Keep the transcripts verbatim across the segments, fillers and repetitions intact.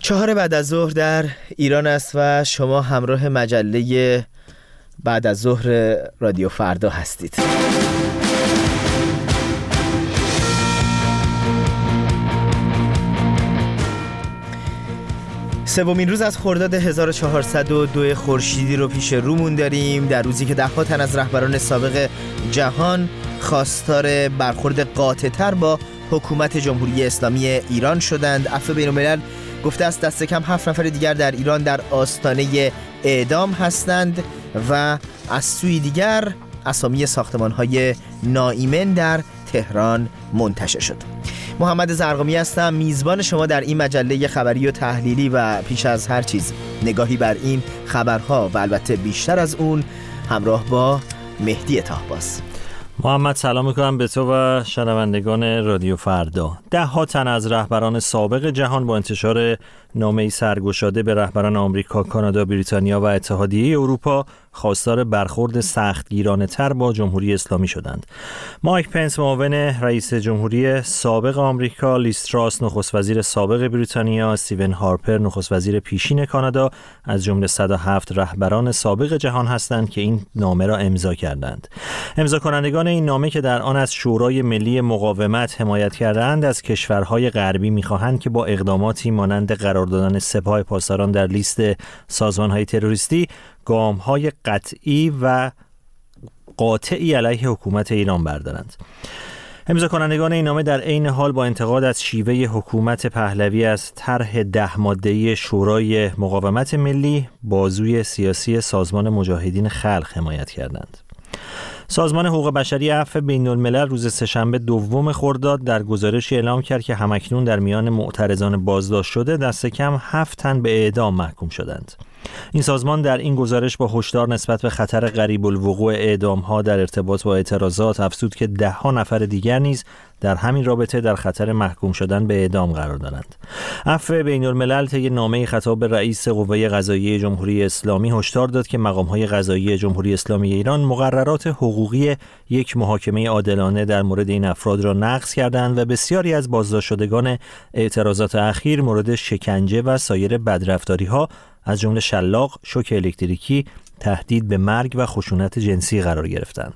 چهار بعد از ظهر در ایران است و شما همراه مجله بعد از ظهر رادیو فردا هستید. سومین روز از خرداد هزار و چهارصد و دو خورشیدی رو پیش رومون داریم، در روزی که ده‌ها تن از رهبران سابق جهان خواستار برخورد قاطع‌تر با حکومت جمهوری اسلامی ایران شدند. عفو بین‌الملل گفته است دست کم هفت نفر دیگر در ایران در آستانه اعدام هستند و از سوی دیگر اسامی ساختمان‌های ناایمن در تهران منتشر شد. محمد زرقامی هستم، میزبان شما در این مجله خبری و تحلیلی و پیش از هر چیز نگاهی بر این خبرها و البته بیشتر از اون همراه با مهدی طاهباز. محمد سلام میکنم به تو و شنوندگان رادیو فردا. ده ها تن از رهبران سابق جهان با انتشار نامه‌ای سرگشاده به رهبران آمریکا، کانادا، بریتانیا و اتحادیه اروپا خواستار برخورد سختگیرانه‌تر با جمهوری اسلامی شدند. مایک پنس معاون رئیس جمهوری سابق آمریکا، لیز تراس نخست وزیر سابق بریتانیا، استیون هارپر نخست وزیر پیشین کانادا از جمله صد و هفت رهبران سابق جهان هستند که این نامه را امضا کردند. امضا کنندگان این نامه که در آن از شورای ملی مقاومت حمایت کردند، از کشورهای غربی می‌خواهند که با اقداماتی مانند قرار دادن سپاه پاسداران در لیست سازمان‌های تروریستی گام‌های قطعی و قاطعی علیه حکومت ایران بردارند. امضا کنندگان این نامه در عین حال با انتقاد از شیوه حکومت پهلوی از طرح ده ماده‌ای شورای مقاومت ملی بازوی سیاسی سازمان مجاهدین خلق حمایت کردند. سازمان حقوق بشری عفو بین‌الملل روز سه‌شنبه دوم خرداد در گزارشی اعلام کرد که همکنون در میان معترضان بازداشت شده دست کم هفت تن به اعدام محکوم شدند. این سازمان در این گزارش با هشدار نسبت به خطر قریب الوقوع اعدام‌ها در ارتباط با اعتراضات افزود که ده ها نفر دیگر نیز در همین رابطه در خطر محکوم شدن به اعدام قرار دارند. عفو بین‌الملل طی نامه خطاب به رئیس قوه قضاییه جمهوری اسلامی هشدار داد که مقام‌های قضایی جمهوری اسلامی ایران مقررات حقوقی یک محاکمه عادلانه در مورد این افراد را نقض کردند و بسیاری از بازداشت شدگان اعتراضات اخیر مورد شکنجه و سایر بدرفتاری‌ها از جمله شلاق، شوک الکتریکی، تهدید به مرگ و خشونت جنسی قرار گرفتند.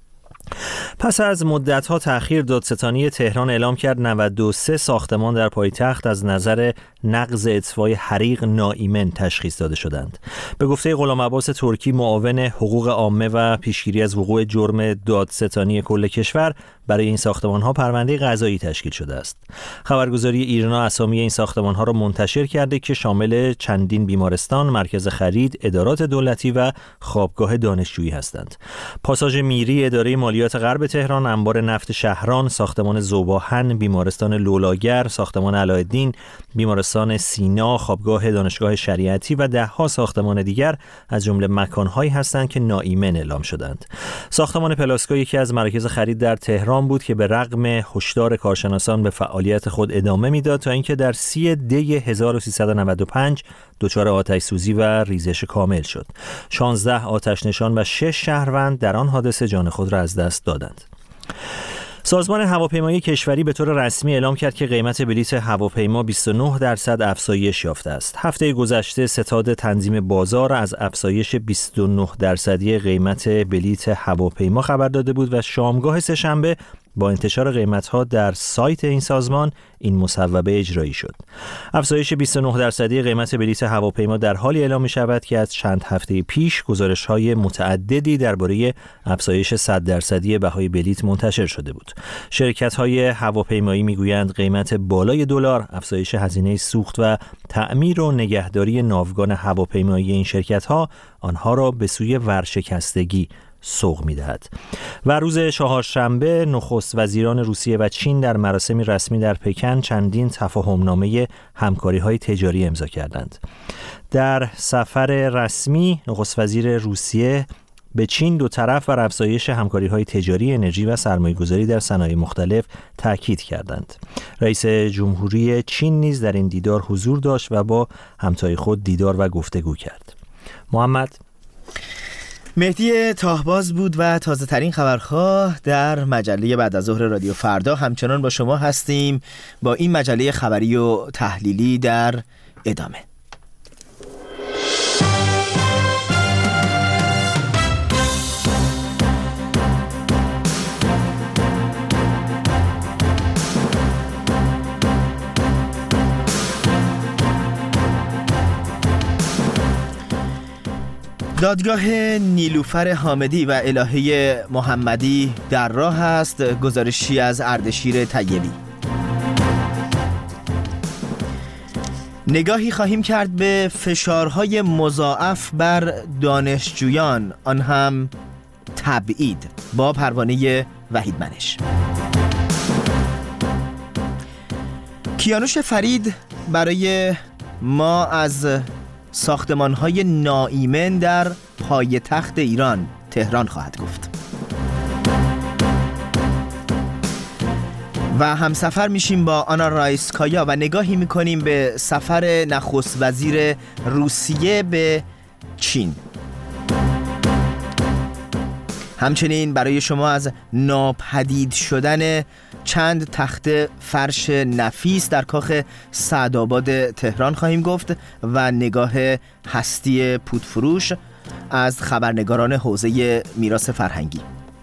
پس از مدت‌ها تأخیر، دادستانی تهران اعلام کرد نود و سه ساختمان در پایتخت از نظر نقض اطفای حریق ناایمن تشخیص داده شدند. به گفته غلام عباس ترکی معاون حقوق عامه و پیشگیری از وقوع جرم دادستانی کل کشور، برای این ساختمان‌ها پرونده قضایی تشکیل شده است. خبرگزاری ایرنا اسامی این ساختمان‌ها را منتشر کرده که شامل چندین بیمارستان، مرکز خرید، ادارات دولتی و خوابگاه دانشجویی هستند. پاساژ میری اداره مالیات غرب تهران، انبار نفت شهران، ساختمان ذوباهن، بیمارستان لولاگر، ساختمان علایالدین، بیمارستان سینا، خوابگاه دانشگاه شریعتی و ده‌ها ساختمان دیگر از جمله مکان‌هایی هستند که ناایمن اعلام شدند. ساختمان پلاسکو یکی از مراکز خرید در تهران بود که به رغم هشدار کارشناسان به فعالیت خود ادامه میداد تا اینکه در سی دی هزار و سیصد و نود و پنج دچار آتش سوزی و ریزش کامل شد. شانزده آتش نشان و شش شهروند در آن حادثه جان خود را از دست دادند. سازمان هواپیمایی کشوری به طور رسمی اعلام کرد که قیمت بلیط هواپیما بیست و نه درصد افزایش یافته است. هفته گذشته ستاد تنظیم بازار از افزایش بیست و نه درصدی قیمت بلیط هواپیما خبر داده بود و شامگاه سه‌شنبه با انتشار قیمت‌ها در سایت این سازمان این مصوبه اجرایی شد. افزایش بیست و نه درصدی قیمت بلیط هواپیما در حالی اعلام می‌شود که از چند هفته پیش گزارش‌های متعددی درباره افزایش صد درصدی بهای بلیط منتشر شده بود. شرکت‌های هواپیمایی می‌گویند قیمت بالای دلار، افزایش هزینه سوخت و تعمیر و نگهداری ناوگان هواپیمایی این شرکت‌ها آنها را به سوی ورشکستگی سوق می‌دهد. و روز چهارشنبه نخست وزیران روسیه و چین در مراسمی رسمی در پکن چندین تفاهم‌نامه همکاری‌های تجاری امضا کردند. در سفر رسمی نخست وزیر روسیه به چین دو طرف بر افزایش همکاری‌های تجاری، انرژی و سرمایه‌گذاری در صنایع مختلف تاکید کردند. رئیس جمهوری چین نیز در این دیدار حضور داشت و با همتای خود دیدار و گفتگو کرد. محمد مهدی طاهباز بود و تازه ترین خبرها در مجله بعد از ظهر رادیو فردا. همچنان با شما هستیم با این مجله خبری و تحلیلی در ادامه. دادگاه نیلوفر حامدی و الهه محمدی در راه است. گزارشی از اردشیر طیبی. نگاهی خواهیم کرد به فشارهای مضاعف بر دانشجویان، آن هم تبعید، با پروانه وحید منش. کیانوش فرید برای ما از ساختمان‌های ناایمن در پایتخت ایران تهران خواهد گفت. و همسفر میشیم با آنا رایسکایا و نگاهی میکنیم به سفر نخست وزیر روسیه به چین. همچنین برای شما از ناپدید شدن چند تخت فرش نفیس در کاخ سعدآباد تهران خواهیم گفت و نگاه هستی پودفروش از خبرنگاران حوزه میراث فرهنگی.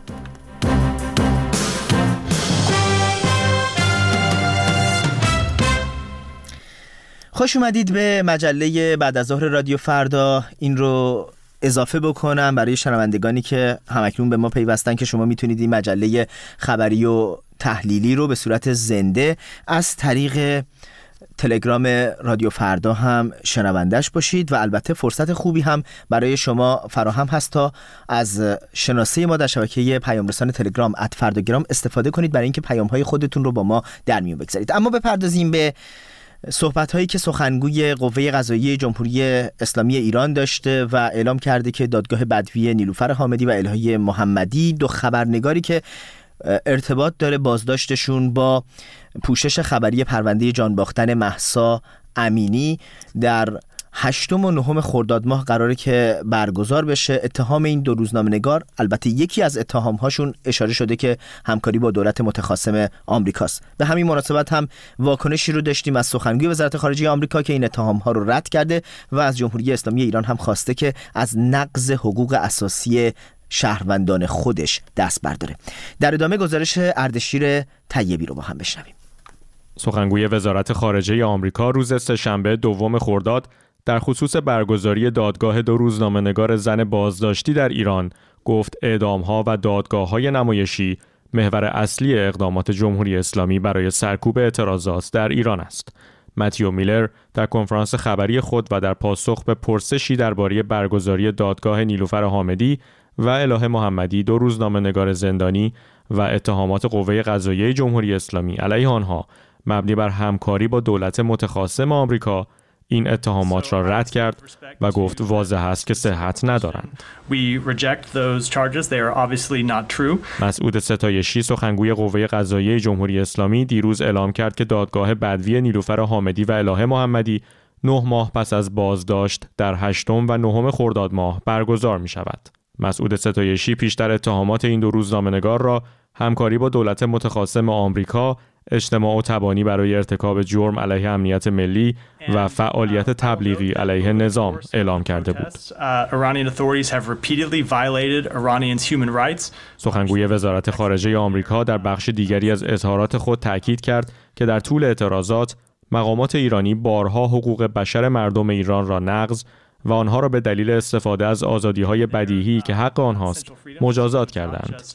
خوش اومدید به مجله بعد از ظهر رادیو فردا. این رو اضافه بکنم برای شنوندگانی که همکنون به ما پیوستن که شما میتونید این مجله خبری و تحلیلی رو به صورت زنده از طریق تلگرام رادیو فردا هم شنوندش باشید و البته فرصت خوبی هم برای شما فراهم هست تا از شناسه ما در شبکه پیام رسان تلگرام ات فرداگرام استفاده کنید برای اینکه پیام‌های خودتون رو با ما در میون بگذارید. اما بپردازیم به صحبت‌هایی که سخنگوی قوه قضاییه جمهوری اسلامی ایران داشته و اعلام کرده که دادگاه بدوی نیلوفر حامدی و الهه محمدی، دو خبرنگاری که ارتباط داره بازداشتشون با پوشش خبری پرونده جان باختن مهسا امینی در هشتم و نهم خرداد ماه قراره که برگزار بشه. اتهام این دو روزنامه‌نگار، البته یکی از اتهام‌هاشون اشاره شده که همکاری با دولت متخاصم آمریکاست. به همین مناسبت هم واکنشی رو داشتیم از سخنگوی وزارت خارجه آمریکا که این اتهام‌ها رو رد کرده و از جمهوری اسلامی ایران هم خواسته که از نقض حقوق اساسی شهروندان خودش دست برداره. در ادامه گزارش اردشیر طیبی رو با هم بشنویم. سخنگوی وزارت خارجه آمریکا روز سه‌شنبه دوم خرداد در خصوص برگزاری دادگاه دو روزنامه‌نگار زن بازداشتی در ایران گفت اعدام‌ها و دادگاه‌های نمایشی محور اصلی اقدامات جمهوری اسلامی برای سرکوب اعتراضات در ایران است. متیو میلر در کنفرانس خبری خود و در پاسخ به پرسشی درباره برگزاری دادگاه نیلوفر حامدی و الهه محمدی، دو روزنامه‌نگار زندانی، و اتهامات قوه قضاییه جمهوری اسلامی علیه آنها مبنی بر همکاری با دولت متخاصم آمریکا، این اتهامات را رد کرد و گفت واضح است که صحت ندارند. مسعود ستایشی، سخنگوی قوه قضاییه جمهوری اسلامی، دیروز اعلام کرد که دادگاه بدوی نیلوفر حامدی و الهه محمدی نه ماه پس از بازداشت در هشتم و نهم خرداد ماه برگزار می شود. مسعود ستایشی پیشتر اتهامات این دو روزنامه‌نگار را همکاری با دولت متخاصم آمریکا، اجتماع و تبانی برای ارتکاب جرم علیه امنیت ملی و فعالیت تبلیغی علیه نظام اعلام کرده بود. سخنگوی وزارت خارجه آمریکا در بخش دیگری از اظهارات خود تأکید کرد که در طول اعتراضات مقامات ایرانی بارها حقوق بشر مردم ایران را نقض و آنها را به دلیل استفاده از آزادی‌های بدیهی که حق آنهاست مجازات کردند.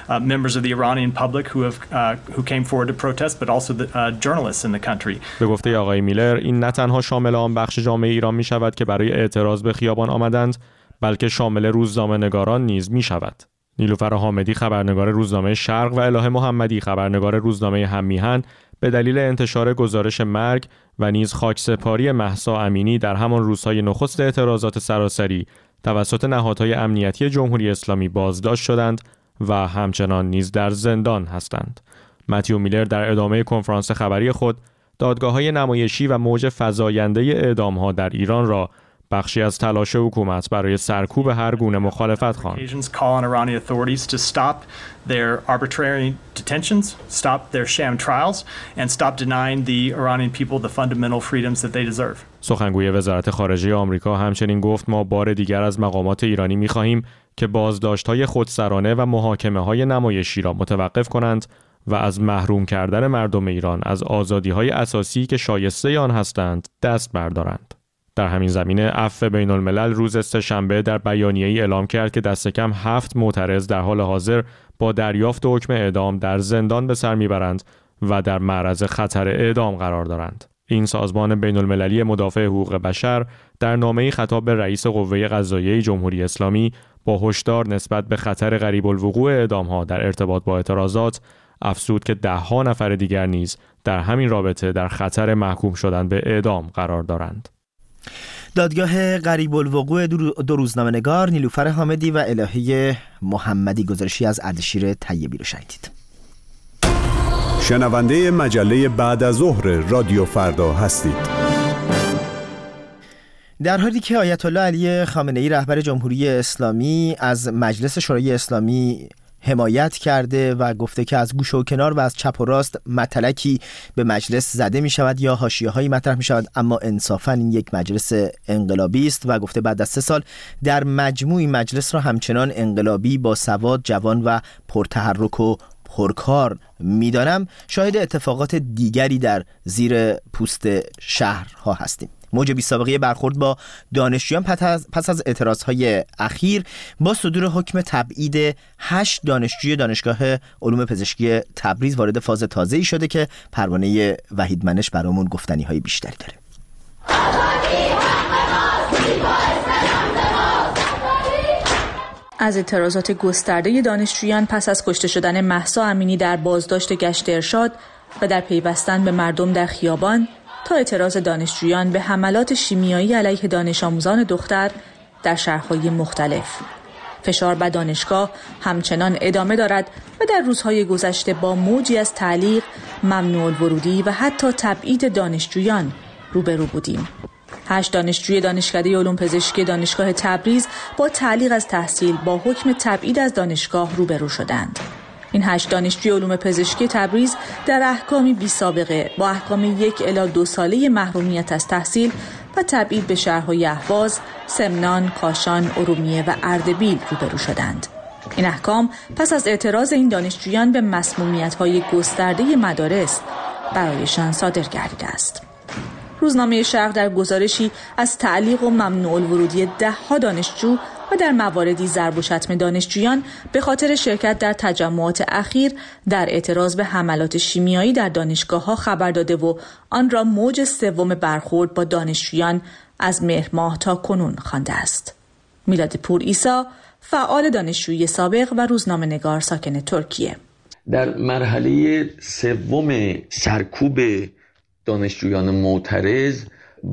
به گفته آقای میلر، این نه تنها شامل آن بخش جامعه ایران می شود که برای اعتراض به خیابان آمدند، بلکه شامل روزنامه‌نگاران نیز می شود. نیلوفر حامدی، خبرنگار روزنامه شرق، و الهه محمدی، خبرنگار روزنامه هممیهن، به دلیل انتشار گزارش مرگ و نیز خاکسپاری مهسا امینی در همان روزهای نخست اعتراضات سراسری توسط نهادهای امنیتی جمهوری اسلامی بازداشت شدند و همچنان نیز در زندان هستند. متیو میلر در ادامه کنفرانس خبری خود دادگاه‌های نمایشی و موج فزاینده اعدام‌ها در ایران را بخشی از تلاش حکومت برای سرکوب هر گونه مخالفت خواند. their arbitrary detentions, stop their sham trials, and stop denying the Iranian people the fundamental freedoms that they deserve. سخنگوی وزارت خارجه آمریکا همچنین گفت ما بار دیگر از مقامات ایرانی می‌خواهیم که بازداشت‌های خودسرانه و محاکمه‌های نمایشی را متوقف کنند و از محروم کردن مردم ایران از آزادی‌های اساسی که شایسته آن هستند دست بردارند. در همین زمینه عفو بین الملل روز سه‌شنبه در بیانیه‌ای اعلام کرد که دست کم هفت معترض در حال حاضر با دریافت حکم اعدام در زندان به سر میبرند و در معرض خطر اعدام قرار دارند. این سازمان بین المللی مدافع حقوق بشر در نامه‌ای خطاب به رئیس قوه قضاییه جمهوری اسلامی با هشدار نسبت به خطر قریب الوقوع اعدام‌ها در ارتباط با اعتراضات افزود که ده‌ها نفر دیگر نیز در همین رابطه در خطر محکوم شدن به اعدام قرار دارند. دادگاه قریب الوقوع دو روزنامه‌نگار نیلوفر حامدی و الهه محمدی گزارشی از اردشیر طیبی رو شنیدید. شنونده مجله بعد از ظهر رادیو فردا هستید. در حالی که آیت الله علی خامنه‌ای رهبر جمهوری اسلامی از مجلس شورای اسلامی حمایت کرده و گفته که از گوشه و کنار و از چپ و راست متلکی به مجلس زده می شود یا حاشیه‌هایی مطرح می شود، اما انصافاً این یک مجلس انقلابی است و گفته بعد از سه سال در مجموع مجلس را همچنان انقلابی، با سواد، جوان و پرتحرک و پرکار می‌دانم. شاهد اتفاقات دیگری در زیر پوست شهرها هستیم. موج بی‌سابقه برخورد با دانشجویان پس از اعتراضهای اخیر با صدور حکم تبعید هشت دانشجوی دانشگاه علوم پزشکی تبریز وارد فاز تازه‌ای شده که پروانه وحید منش برامون گفتنی‌های بیشتری داره. از اعتراضات گسترده دانشجویان پس از کشته شدن مهسا امینی در بازداشت گشت ارشاد و در پیوستن به مردم در خیابان تا اعتراض دانشجویان به حملات شیمیایی علیه دانش آموزان دختر در شهرهای مختلف. فشار بر دانشگاه همچنان ادامه دارد و در روزهای گذشته با موجی از تعلیق، ممنوع الورودی و حتی تبعید دانشجویان روبرو بودیم. هشت دانشجوی دانشکده علوم پزشکی دانشگاه تبریز با تعلیق از تحصیل با حکم تبعید از دانشگاه روبرو شدند. این هشت دانشجوی علوم پزشکی تبریز در احکامی بی سابقه با احکام یک الی دو ساله محرومیت از تحصیل و تبعید به شهرهای اهواز، سمنان، کاشان، ارومیه و اردبیل روبرو شدند. این احکام پس از اعتراض این دانشجویان به مسمومیت‌های گسترده مدارس برایشان صادر گردیده است. روزنامه شرق در گزارشی از تعلیق و ممنوع الورودی ده ها دانشجو و در مواردی ضرب و شتم دانشجویان به خاطر شرکت در تجمعات اخیر در اعتراض به حملات شیمیایی در دانشگاه‌ها خبر داده و آن را موج سوم برخورد با دانشجویان از مهر ماه تا کنون خوانده است. میلاد پور عیسی، فعال دانشجویی سابق و روزنامه‌نگار ساکن ترکیه: در مرحله سوم سرکوب دانشجویان معترض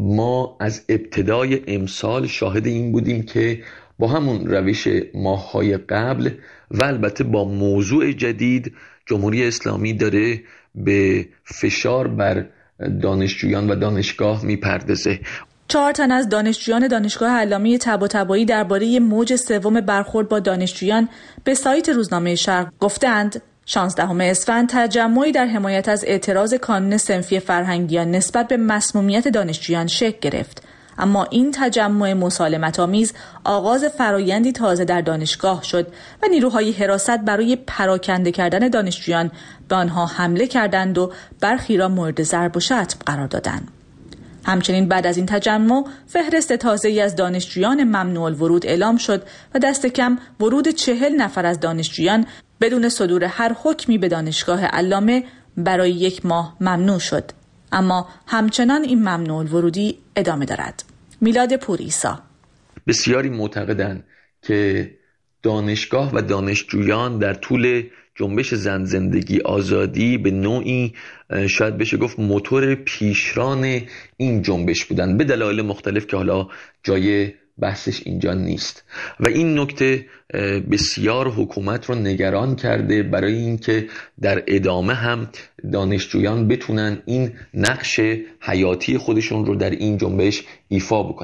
ما از ابتدای امسال شاهد این بودیم که با همون روش ماه‌های قبل و البته با موضوع جدید جمهوری اسلامی داره به فشار بر دانشجویان و دانشگاه میپردازه. چهار تن از دانشجویان دانشگاه علامه طباطبایی درباره موج سوم برخورد با دانشجویان به سایت روزنامه شرق گفتند شانزدهم اسفند تجمعی در حمایت از اعتراض کانون صنفی فرهنگیان نسبت به مسمومیت دانشجویان شکل گرفت، اما این تجمع مسالمت‌آمیز آغاز فرایندی تازه در دانشگاه شد و نیروهای حراست برای پراکنده کردن دانشجویان به آنها حمله کردند و برخی را مورد ضرب و شتم قرار دادند. همچنین بعد از این تجمع فهرست تازه‌ای از دانشجویان ممنوع الورود اعلام شد و دست کم ورود چهل نفر از دانشجویان بدون صدور هر حکمی به دانشگاه علامه برای یک ماه ممنوع شد، اما همچنان این ممنوع الورودی ادامه دارد. میلاد پور عیسی: بسیاری معتقدند که دانشگاه و دانشجویان در طول جنبش زن زندگی آزادی به نوعی شاید بشه گفت موتور پیشران این جنبش بودن به دلایل مختلف که حالا جای بحثش اینجا نیست و این نکته بسیار حکومت رو نگران کرده برای اینکه در ادامه هم دانشجویان بتونن این نقش حیاتی خودشون رو در این جنبش ایفا بکنن.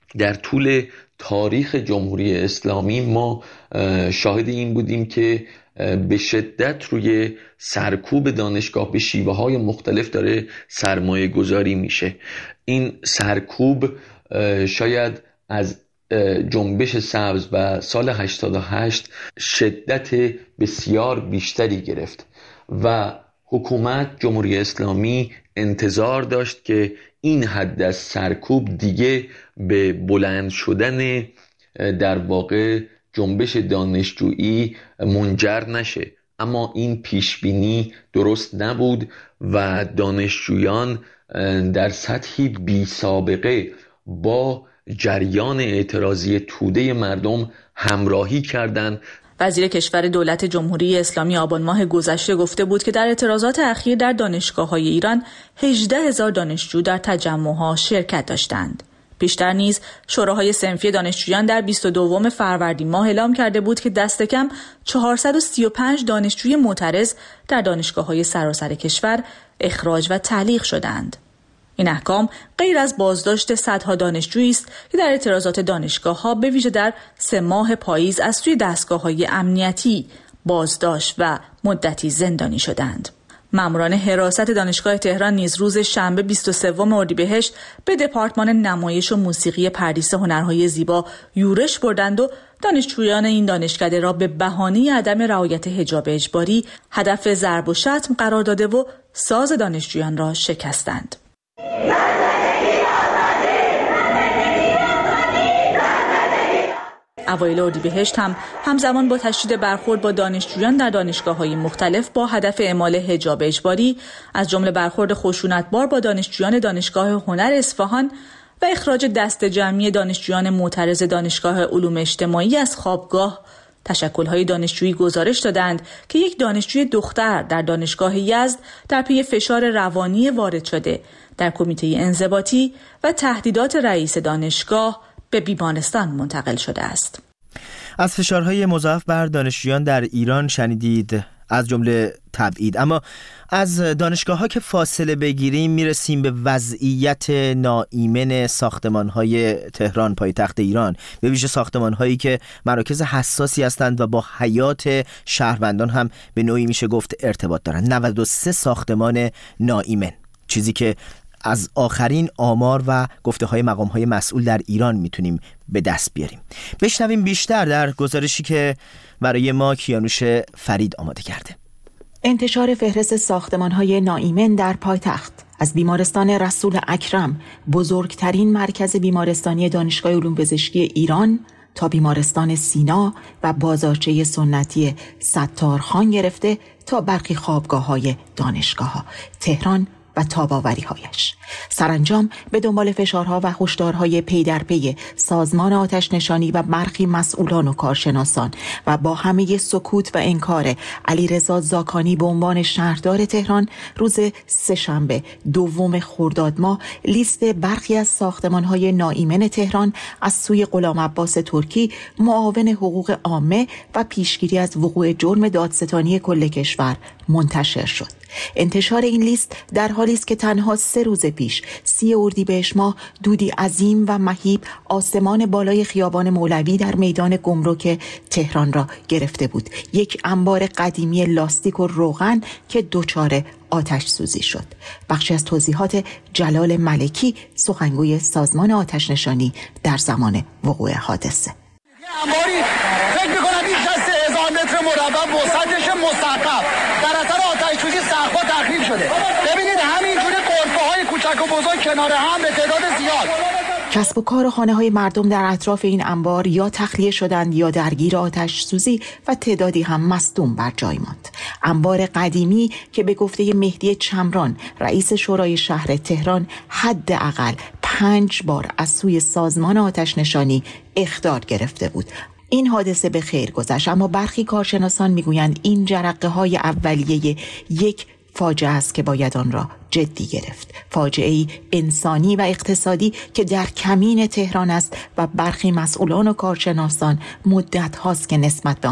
در طول تاریخ جمهوری اسلامی ما شاهد این بودیم که به شدت روی سرکوب دانشگاه به شیوه های مختلف داره سرمایه گذاری میشه. این سرکوب شاید از جنبش سبز و سال هشتاد و هشت شدت بسیار بیشتری گرفت و حکومت جمهوری اسلامی انتظار داشت که این حد از سرکوب دیگه به بلند شدن در واقع جنبش دانشجویی منجر نشه، اما این پیشبینی درست نبود و دانشجویان در سطحی بی سابقه با جریان اعتراضی توده مردم همراهی کردند. وزیر کشور دولت جمهوری اسلامی آبان ماه گذشته گفته بود که در اعتراضات اخیر در دانشگاه‌های ایران هجده هزار دانشجو در تجمع‌ها شرکت داشتند. پیشتر نیز شوراهای صنفی دانشجویان در بیست و دوم فروردین ماه اعلام کرده بود که دست کم چهارصد و سی و پنج دانشجوی معترض در دانشگاه‌های سراسر کشور اخراج و تعلیق شدند. این احکام غیر از بازداشت صدها دانشجویی است که در اعتراضات دانشگاه‌ها به ویژه در سه ماه پاییز از سوی دستگاه‌های امنیتی بازداشت و مدتی زندانی شدند. ماموران حراست دانشگاه تهران نیز روز شنبه بیست و سوم اردیبهشت به دپارتمان نمایش و موسیقی پردیس هنرهای زیبا یورش بردند و دانشجویان این دانشکده را به بهانه عدم رعایت حجاب اجباری هدف ضرب و شتم قرار داده و ساز دانشجویان را شکستند. اوایل اردیبهشت هم همزمان با تشدید برخورد با دانشجویان در دانشگاه‌های مختلف با هدف اعمال حجاب اجباری، از جمله برخورد خشونتبار با دانشجویان دانشگاه هنر اصفهان و اخراج دست جمعی دانشجویان معترض دانشگاه علوم اجتماعی از خوابگاه، تشکل‌های دانشجویی گزارش دادند که یک دانشجوی دختر در دانشگاه یزد در پی فشار روانی وارد شده در کمیته انضباطی و تهدیدات رئیس دانشگاه به بیمارستان منتقل شده است. از فشارهای مضاعف بر دانشجویان در ایران شنیدید، از جمله تبعید. اما از دانشگاه‌ها که فاصله بگیریم میرسیم به وضعیت ناایمن ساختمان‌های تهران پایتخت ایران، به ویژه ساختمان‌هایی که مراکز حساسی هستند و با حیات شهروندان هم به نوعی میشه گفت ارتباط دارند. نود و سه ساختمان ناایمن، چیزی که از آخرین آمار و گفته های مقام های مسئول در ایران میتونیم به دست بیاریم. بشنویم بیشتر در گزارشی که برای ما کیانوش فرید آماده کرده. انتشار فهرست ساختمان های ناایمن در پایتخت از بیمارستان رسول اکرم، بزرگترین مرکز بیمارستانی دانشگاه علوم پزشکی ایران، تا بیمارستان سینا و بازارچه سنتی ستارخان گرفته تا برخی خوابگاه‌های دانشگاه‌ها تهران و تاب‌آوری‌هایش. سرانجام به دنبال فشارها و هشدارهای پی در پی سازمان آتش نشانی و برخی مسئولان و کارشناسان و با همه سکوت و انکار علیرضا زاکانی به عنوان شهردار تهران، روز سه‌شنبه دوم خرداد ماه لیست برخی از ساختمان‌های ناایمن تهران از سوی غلام عباس ترکی، معاون حقوق عامه و پیشگیری از وقوع جرم دادستانی کل کشور منتشر شد. انتشار این لیست در حالی است که تنها سه روز پیش سی اردیبهشت ماه دودی عظیم و مهیب آسمان بالای خیابان مولوی در میدان گمرک تهران را گرفته بود. یک انبار قدیمی لاستیک و روغن که دچار آتش سوزی شد. بخشی از توضیحات جلال ملکی، سخنگوی سازمان آتش نشانی در زمان وقوع حادثه. انباری فکر می‌کنم بیش از سه هزار متر مربع وسعتش مستحکم در اثر آتش سوزی سقف‌ها تخریب شده. ببینید همینجوری غرفه‌های کوچک و بزرگ کنار هم به تعداد زیاد. کسب و کار و خانه‌های مردم در اطراف این انبار یا تخلیه شدند یا درگیر آتش سوزی و تعدادی هم مصدوم بر جای ماند. انبار قدیمی که به گفته مهدی چمران، رئیس شورای شهر تهران، حداقل پنج بار از سوی سازمان آتش نشانی اخطار گرفته بود. این حادثه به خیر گذشت، اما برخی کارشناسان میگویند این جرقه های اولیه یک فاجعه است که باید آن را جدی گرفت. فاجعه‌ای انسانی و اقتصادی که در کمین تهران است و برخی مسئولان و کارشناسان مدت هاست که نسبت به آن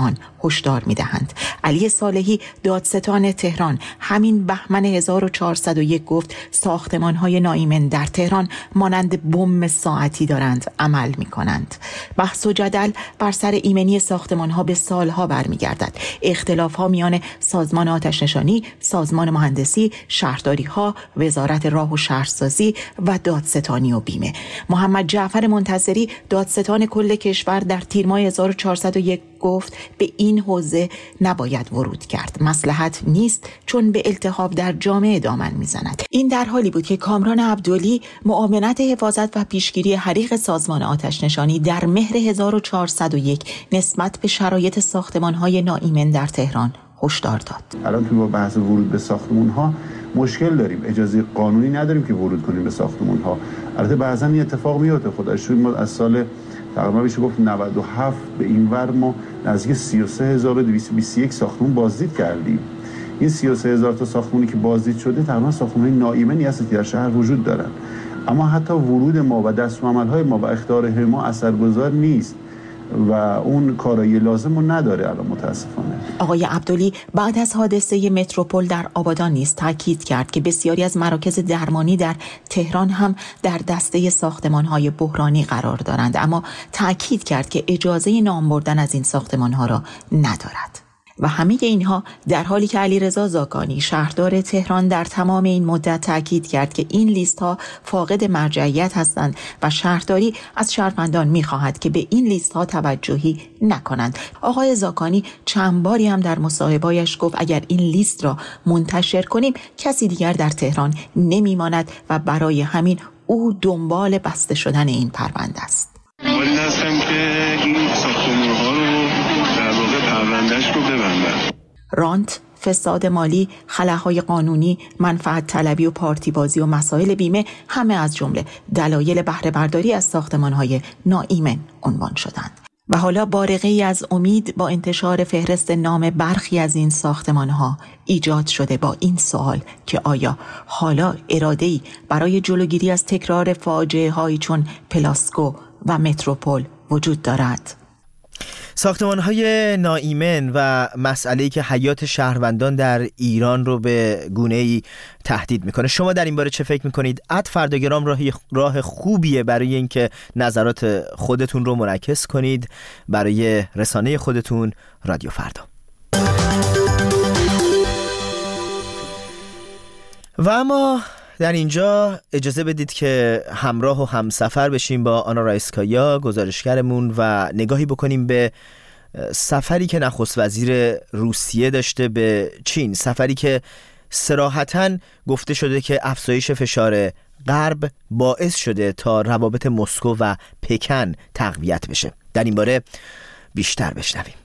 هشدار می‌دهند. علی صالحی دادستان تهران همین بهمن هزار و چهارصد و یک گفت ساختمان‌های ناایمن در تهران مانند بم ساعتی دارند عمل می‌کنند. بحث و جدل بر سر ایمنی ساختمان‌ها به سالها برمیگردد. اختلاف‌ها میان سازمان آتش‌نشانی، سازمان مهندسی، شهرداری‌ها، وزارت راه و شهرسازی و دادستانی و بیمه. محمد جعفر منتظری دادستان کل کشور در تیر ماه هزار و چهارصد و یک گفت به این حوزه نباید ورود کرد. مصلحت نیست چون به التهاب در جامعه دامن میزند. این در حالی بود که کامران عبدلی معاونت حفاظت و پیشگیری حریق سازمان آتش‌نشانی در مهر هزار و چهارصد و یک نسبت به شرایط ساختمان‌های ناایمن در تهران هشدار داد. الان تو با بحث ورود به ساختمان‌ها مشکل داریم. اجازه قانونی نداریم که ورود کنیم به ساختمان‌ها. البته بعضا این اتفاق میفته. خدا شکر ما از سال تقریبا میشه گفت نود و هفت به این ور ما نزدیک سی و سه هزار و دویست و بیست و یک ساختمان بازدید کردیم. این سی و سه هزار تا ساختمانی که بازدید شده تقریبا ساختمان‌های ناایمنی هستند که در شهر وجود دارند. اما حتی ورود ما و دستورالعمل‌های ما و اخطار ما اثرگذار نیست و اون کارایی لازم رو نداره الان متاسفانه. آقای عبدلی بعد از حادثه متروپول در آبادان نیز تاکید کرد که بسیاری از مراکز درمانی در تهران هم در دسته ساختمان‌های بحرانی قرار دارند، اما تاکید کرد که اجازه نام بردن از این ساختمان‌ها را ندارد. و همه اینها در حالی که علیرضا زاکانی شهردار تهران در تمام این مدت تاکید کرد که این لیست ها فاقد مرجعیت هستند و شهرداری از شهروندان می‌خواهد که به این لیست ها توجهی نکنند. آقای زاکانی چند باری هم در مصاحبه‌اش گفت اگر این لیست را منتشر کنیم کسی دیگر در تهران نمی‌ماند و برای همین او دنبال بسته شدن این پرونده است. ولی هستم که این ساختمان‌ها رو در واقع پروندهش رو ببندن. رانت، فساد مالی، خلاهای قانونی، منفعت طلبی و پارتی بازی و مسائل بیمه همه از جمله دلایل بهره برداری از ساختمان‌های ناایمن عنوان شدند. و حالا بارقه‌ای از امید با انتشار فهرست نام برخی از این ساختمان‌ها ایجاد شده با این سوال که آیا حالا اراده‌ای برای جلوگیری از تکرار فاجعه‌هایی چون پلاسکو و متروپول وجود دارد؟ ساختمان‌های ناایمن و مسئله‌ای که حیات شهروندان در ایران رو به گونه‌ای تهدید میکنه. شما در این باره چه فکر میکنید؟ اد فرداگرام راه راه خوبیه برای اینکه نظرات خودتون رو منعکس کنید برای رسانه خودتون رادیو فردا. و اما در اینجا اجازه بدید که همراه و همسفر بشیم با آنا رایسکایا گزارشگرمون و نگاهی بکنیم به سفری که نخست وزیر روسیه داشته به چین، سفری که صراحتاً گفته شده که افزایش فشار غرب باعث شده تا روابط مسکو و پکن تقویت بشه. در این باره بیشتر بشنویم.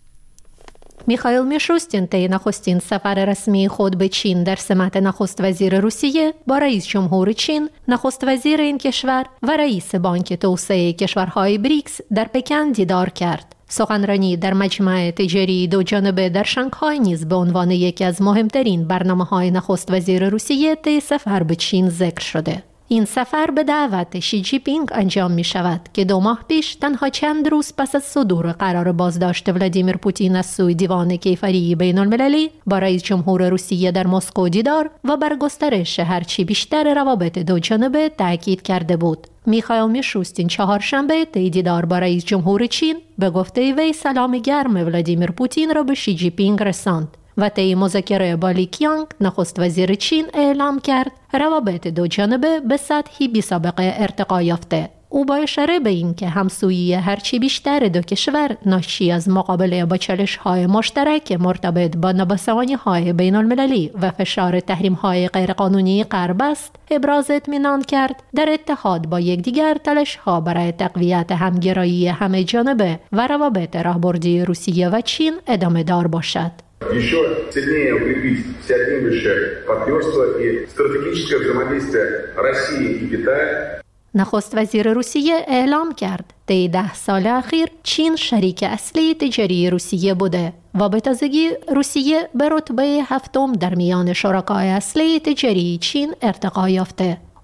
میخائیل میشوستین طی نخستین سفر رسمی خود به چین در سمت نخست وزیر روسیه با رئیس جمهور چین، نخست وزیر این کشور و رئیس بانک توسعه کشورهای بریکس در پکن دیدار کرد. سخنرانی در مجمع تجاری دو جانبه در شانگهای نیز به عنوان یکی از مهمترین برنامه‌های نخست وزیر روسیه طی سفر به چین ذکر شده. این سفر به دعوت شی جی پینگ انجام می شود که دو ماه پیش تنها چند روز پس از صدور قرار بازداشت ولادیمیر پوتین از سوی دیوان کیفری بین المللی با رئیس جمهور روسیه در مسکو دیدار و بر گسترش هرچی بیشتر روابط دو جانبه تاکید کرده بود. میخائیل میشوستین چهارشنبه طی دیدار با رئیس جمهور چین به گفته وی سلام گرم ولادیمیر پوتین را به شی جی پینگ رساند و طی مذاکره با لی کیانگ نخست وزیر چین اعلام کرد روابط دو جانبه به سطحی بی سابقه ارتقا یافته. او با اشاره به این که همسویی هرچی بیشتر دو کشور ناشی از مقابله با چالش‌های مشترک مرتبط با نابسامانی‌های بین المللی و فشار تحریم‌های غیرقانونی غرب است، ابراز اطمینان کرد در اتحاد با یکدیگر تلاش‌ها برای تقویت همگرایی همه جانبه و روابط راهبردی روسیه و چین ادامه دار باشد. еще сильнее укрепить всеобъемлющее партнерство и стратегическое взаимодействие России и Китая. نخست وزیر روسیه اعلام کرد طی ده سال اخیر چین شریک اصلی تجاری روسیه بوده و به تازگی روسیه به رتبه هفتم در میان شرکای اصلی تجاری چین ارتقا یافته.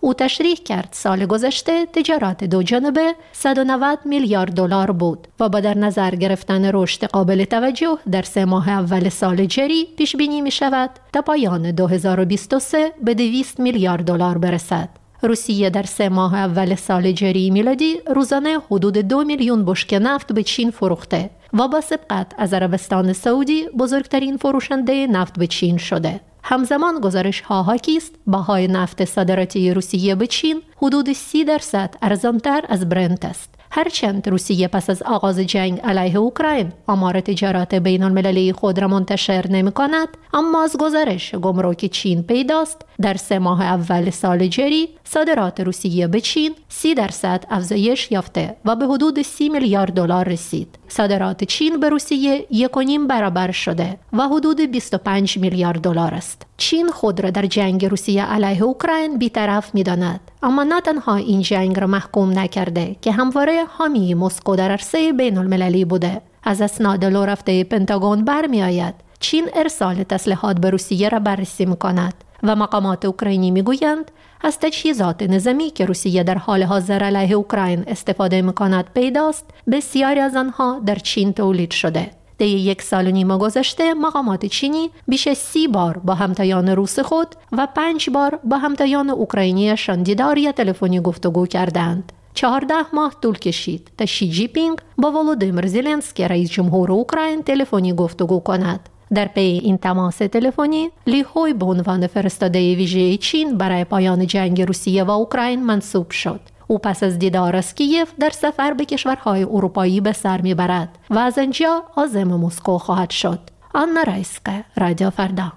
او تشریح کرد سال گذشته تجارت دو جانبه صد و نود میلیارد دلار بود و با در نظر گرفتن رشد قابل توجه در سه ماه اول سال جاری پیش بینی می شود تا پایان دو هزار و بیست و سه به دویست میلیارد دلار برسد. روسیه در سه ماه اول سال جاری میلادی روزانه حدود دو میلیون بشکه نفت به چین فروخته و با سبقت از عربستان سعودی بزرگترین فروشنده نفت به چین شده. همزمان گزارش ها حاکی است بهای نفت صادراتی روسیه به چین حدود سی درصد ارزانتر از برنت است. هرچند روسیه پس از آغاز جنگ علیه اوکراین آمار تجارت بین المللی خود را منتشر نمی کند، اما از گزارش گمرک چین پیداست در سه ماه اول سال جاری صادرات روسیه به چین سی درصد افزایش یافته و به حدود سی میلیارد دلار رسید. صادرات چین به روسیه یک و نیم برابر شده و حدود بیست و پنج میلیارد دلار است. چین خود را در جنگ روسیه علیه اوکراین بی‌طرف می‌داند، اما نه تنها این جنگ را محکوم نکرده که همواره حامی مسکو در عرصه بین المللی بوده. از اسناد لو رفته پنتاگون برمی آید چین ارسال تسلیحات به روسیه را بررسی می‌کند و مقامات اوکراینی می‌گویند از تجهیزات نظامی که روسیه در حال حاضر علیه اوکراین استفاده می‌کند پیداست بسیاری از آنها در چین تولید شده. طی یک سال و نیم گذشته مقامات چینی بیش از سی بار با همتایان روس خود و پنج بار با همتایان اوکراینیشان دیدار یا تلفنی گفتگو کردند. چهارده ماه طول کشید تا شی جی پینگ با ولودیمیر زلنسکی رئیس جمهور اوکراین تلفنی گفتگو کند. در پی این تماس تلفنی لی هوی به عنوان فرستاده ویژه چین برای پایان جنگ روسیه و اوکراین منصوب شد. او پس از دیدار از کیف در سفر به کشورهای اروپایی به سر میبرد و از آنجا عازم مسکو خواهد شد. آنا رایسکه، رادیو فردا.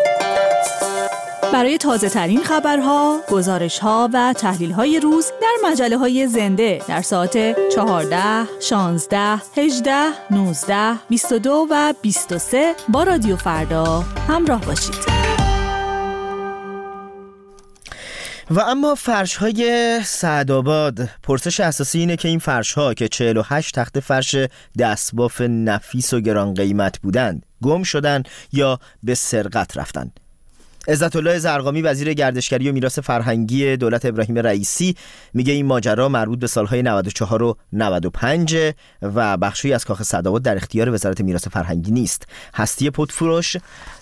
برای تازه ترین خبرها، گزارش‌ها و تحلیل‌های روز در مجله‌های زنده در ساعت چهارده، شانزده، هجده، نوزده، بیست و دو و بیست و سه با رادیو فردا همراه باشید. و اما فرش های سعدآباد، پرسش اساسی اینه که این فرش ها که چهل و هشت تخت فرش دستباف نفیس و گران قیمت بودند گم شدن یا به سرقت رفتن. عزت الله زرقامی وزیر گردشگری و میراث فرهنگی دولت ابراهیم رئیسی میگه این ماجرا مربوط به سالهای نود و چهار و نود و پنج و بخشی از کاخ سعدآباد در اختیار وزارت میراث فرهنگی نیست. هستی پتفروش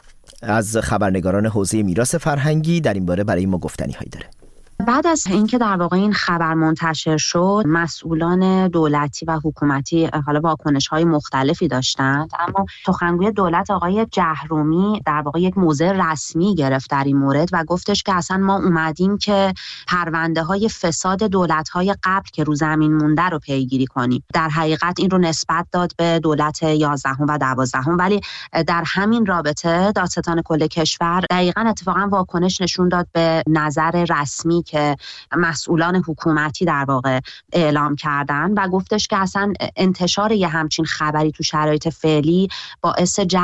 از خبرنگاران حوزه میراث فرهنگی در این باره برای ما گفتنی هایی داره. بعد از اینکه در واقع این خبر منتشر شد، مسئولان دولتی و حکومتی حالا واکنش‌های مختلفی داشتند، اما سخنگوی دولت آقای جهرومی در واقع یک موضع رسمی گرفت در این مورد و گفتش که اصلا ما اومدیم که پرونده‌های فساد دولت‌های قبل که رو زمین مونده رو پیگیری کنیم. در حقیقت این رو نسبت داد به دولت یازدهم و دوازدهم، ولی در همین رابطه دادستان کل کشور دقیقاً اتفاقاً واکنش نشون داد به نظر رسمی که مسئولان حکومتی در واقع اعلام کردن و گفتش که اصلا انتشار یه همچین خبری تو شرایط فعلی باعث جو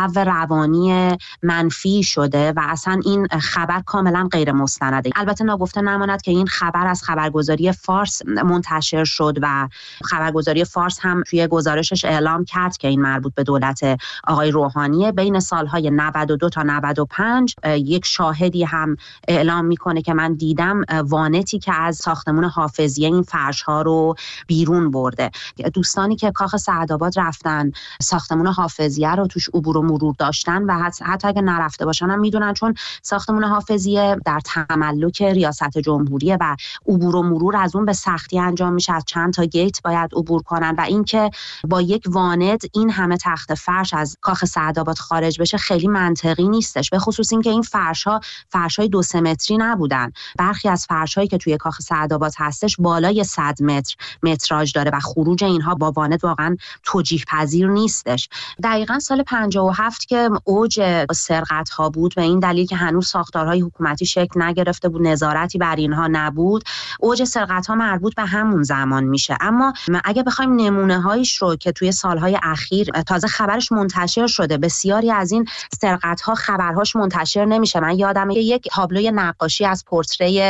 روانی منفی شده و اصلا این خبر کاملا غیر مستنده. البته ناگفته نماند که این خبر از خبرگزاری فارس منتشر شد و خبرگزاری فارس هم توی گزارشش اعلام کرد که این مربوط به دولت آقای روحانیه. بین سالهای نود و دو تا نود و پنج یک شاهدی هم اعلام میکنه که من دیدم وانتی که از ساختمون حافظیه این فرش ها رو بیرون برده. دوستانی که کاخ سعدآباد رفتن ساختمون حافظیه رو توش عبور و مرور داشتن و حتی اگه نرفته باشن هم میدونن، چون ساختمون حافظیه در تملک ریاست جمهوریه و عبور و مرور از اون به سختی انجام میشه، از چند تا گیت باید عبور کنن و اینکه با یک واند این همه تخت فرش از کاخ سعدآباد خارج بشه خیلی منطقی نیستش، به خصوص اینکه این فرش ها فرش های دو سه متری نبودن. برخی از فرش‌هایی که توی کاخ سعدآباد هستش بالای صد متر متراژ داره و خروج اینها با وانت واقعا توجیه پذیر نیستش. دقیقاً سال پنجاه و هفت که اوج سرقت‌ها بود، به این دلیل که هنوز ساختارهای حکومتی شکل نگرفته بود، نظارتی بر اینها نبود، اوج سرقت‌ها مربوط به همون زمان میشه. اما اگه بخوایم نمونه‌هایش رو که توی سالهای اخیر تازه خبرش منتشر شده، بسیاری از این سرقت‌ها خبرهاش منتشر نمیشه. من یادمه یک تابلوی نقاشی از پورتری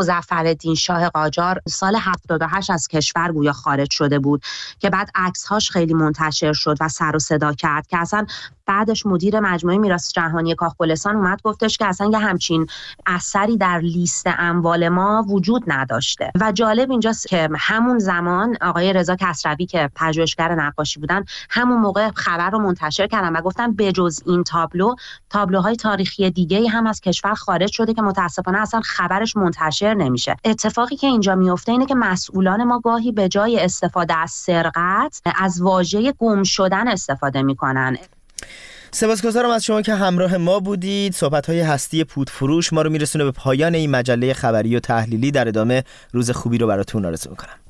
مظفرالدین شاه قاجار سال هفتاد و هشت از کشور گویا خارج شده بود که بعد عکس‌هاش خیلی منتشر شد و سر و صدا کرد که اصلا بعدش مدیر مجموعه میراث جهانی کاخ اومد گفتش که اصلا یه همچین اثری در لیست اموال ما وجود نداشته. و جالب اینجاست که همون زمان آقای رضا کسروی که پژوهشگر نقاشی بودن همون موقع خبر رو منتشر کردن و گفتن بجز این تابلو تابلوهای تاریخی دیگه‌ای هم از کشور خارج شده که متاسفانه اصلا خبرش منتشر نمیشه. اتفاقی که اینجا میفته اینه که مسئولان ما گاهی به جای استفاده از سرقت از واژه گم شدن استفاده میکنن. سپاسگزارم از شما که همراه ما بودید. صحبت‌های هستی پودفروش ما رو میرسونه به پایان این مجله خبری و تحلیلی. در ادامه روز خوبی رو براتون آرزو میکنم.